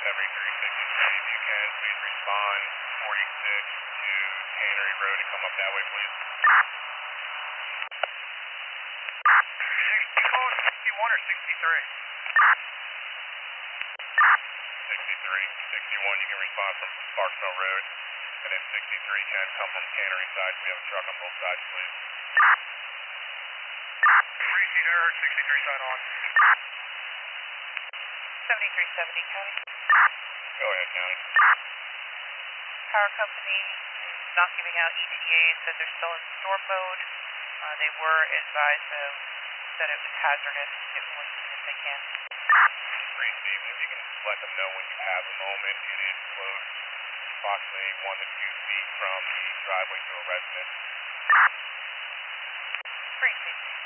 7363, if you can, please respond 46 to Tannery Road and come up that way, please. 61 or 63? 61, you can respond from Sparksville Road, and then 63 can come from Tannery side. We have a truck on both sides, please. 3-seater, 63 side on. 7370 County. Go ahead, County. Power company not giving out ETAs, said they're still in storm mode. They were advised, though, that it was hazardous. Get more as soon as they can. 3 Steve, if you can let them know when you have a moment, it is close, approximately 1 to 2 feet from the driveway to a residence. 3 Steve.